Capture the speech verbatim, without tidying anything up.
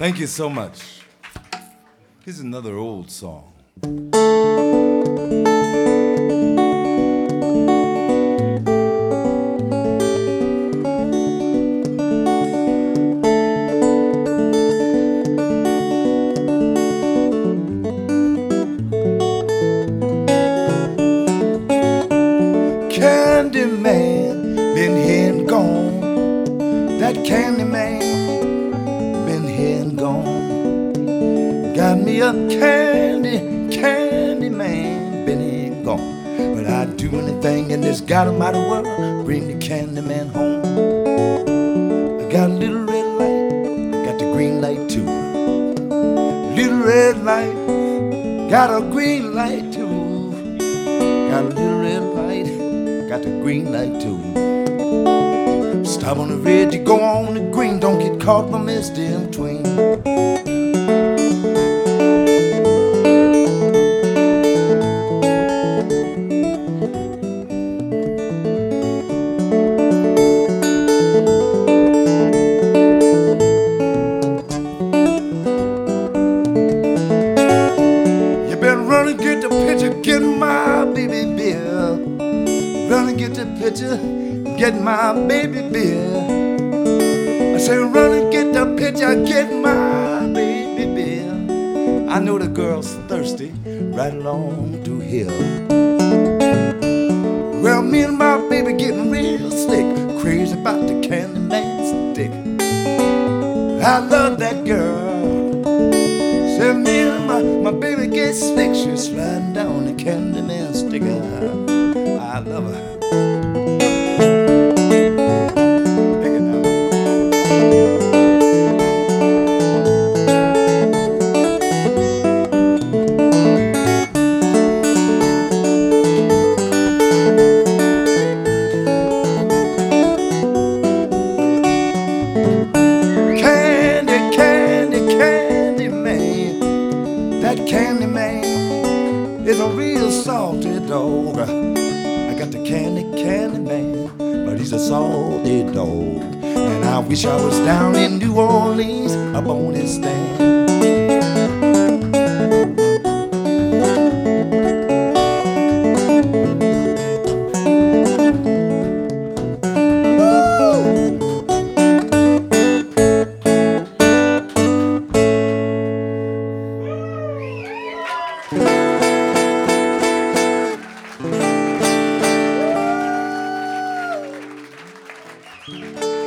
Thank you so much. Here's another old song. Candy man, been here and gone. That candy man, been here and gone. Got me a candy, candy man, been here and gone. But I'd do anything in this God Almighty world, bring the candy man home. I got a little red light, I got the green light too. Little red light, got a green light too. Got a little red light, got the green light too. Stop on the red, you go on the green. Don't get caught by misty in between. You better run and get the picture, get my baby beer. Run and get the picture, get my baby beer. I say run and get the picture, get my baby beer. I know the girl's thirsty right along through here. Well, me and my baby getting real slick, crazy about the candy man stick. I love that girl. Say me and my, my baby get slick, she's sliding down the candy man stick. I love her. That candy man is a real salty dog. I got the candy, candy man, but he's a salty dog. And I wish I was down in New Orleans up on his stand. Thank you.